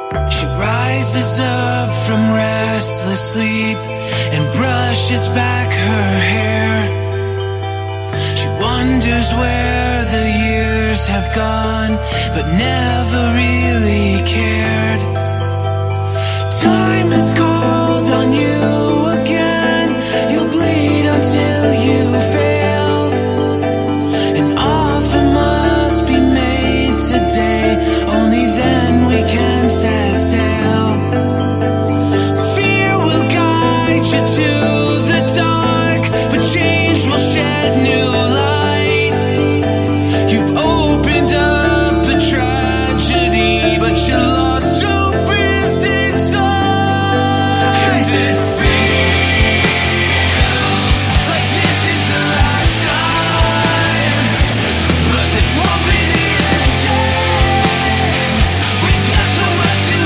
She rises up from restless sleep and brushes back her hair. She wonders where the years have gone, but never really cared. Time has called on you again. You'll bleed until you fail. An offer must be made today. Only then we can set sail. Fear will guide you to the dark, but change will shed new light. You've opened up a tragedy, but you lost your peace inside. And it feels like this is the last time, but this won't be the end. We've got so much to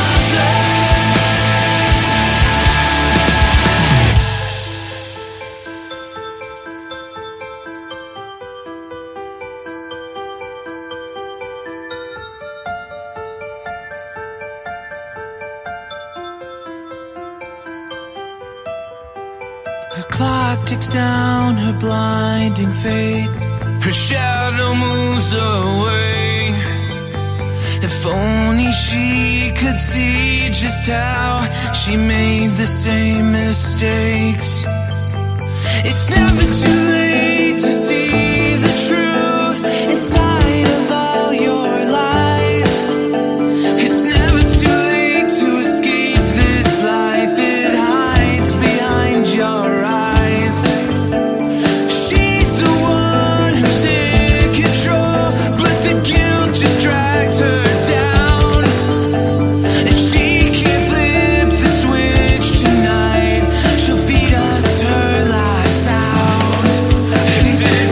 Her clock ticks down her blinding fate. Her shadow moves away. If only she could see just how she made the same mistakes. It's never too late to see the truth inside of all your lies. It's never too late to escape this life. It hides behind your eyes. She's the one who's in control, but the guilt just drags her down. If she can't flip the switch tonight, she'll feed us her last sound. And it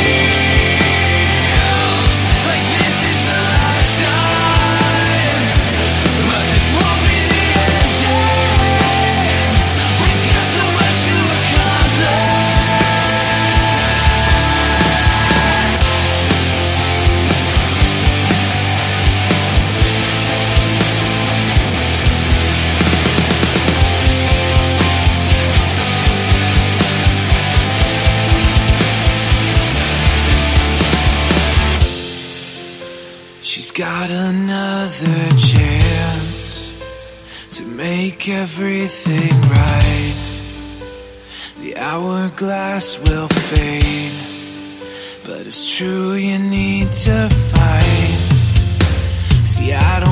feels like this is the last time, but this won't be the end. We've got so much to She's got another chance to make everything right. The hourglass will fade, but it's true you need to fight. See, I